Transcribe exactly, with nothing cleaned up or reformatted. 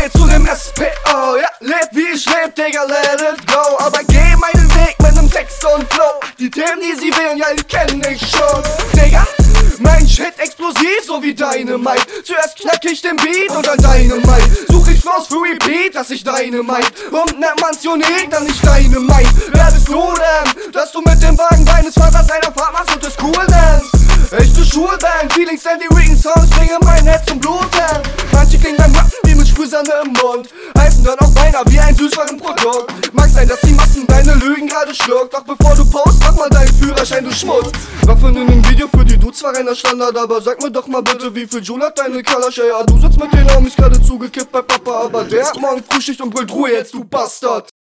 geh zu dem S P O, ja, leb wie ich leb, Digga, let it go. Aber geh meinen Weg mit nem Text und Flow. Die Themen, die sie wählen, ja, die kenn ich schon. Digga, mein Shit explosiv, so wie Dynamite. Zuerst knack ich den Beat und dann Dynamite. Such ich Flows für Repeat, dass ich Dynamite. Und nennt man's unique, dann nicht Dynamite. Wer bist du denn, dass du mit dem Wagen deines Vaters einer Fahrt machst und es cool nennst? Echte Schulband, Feelings, Sandy Regan Sounds bringen mein Herz zum Bluten. Manche klingen beim Rappen wie mit Sprühsahne im Mund, heißen dann auch beinahe wie ein Süßwarenprodukt. Mag sein, dass die Massen deine Lügen gerade schluckt, doch bevor du post, mach mal deinen Führerschein, du Schmutz. Waffen in einem Video für die du zwar reiner Standard, aber sag mir doch mal bitte, wie viel Joule hat deine Kalasch? Ja, du sitzt mit den Homies gerade zugekippt bei Papa, aber der hat morgen Frühschicht und brüllt Ruhe jetzt, du Bastard.